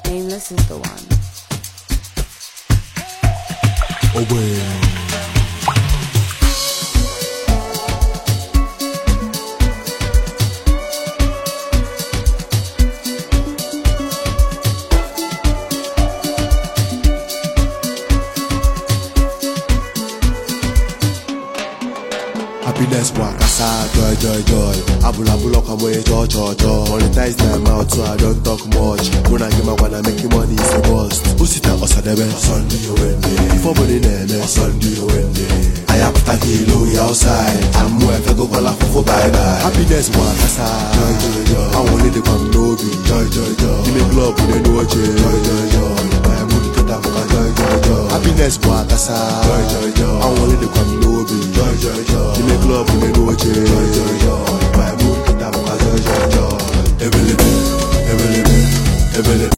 Nameless is the one. Away. Happiness wakasa, joy, joy, joy. Abula look away, joy, joy, joy. Monetize my mouth so I don't talk much. When I get my wanna make money is a bust. Usita osadebe, Sunday you wende. Before money nene, Sunday you wende. I have to kilo outside. I'm more if I go call for bye bye. Happiness wakasa, joy, joy, joy. I want it to come no be, joy, joy, joy. Give me club with a no joy, joy, joy, joy. My mood to that for joy, joy, joy. Happiness wakasa, joy, joy, joy. I want it to come no be, joy, joy, joy. Give me club with a no joy, joy, joy. My mood to that for joy, joy, joy. Every little, every little.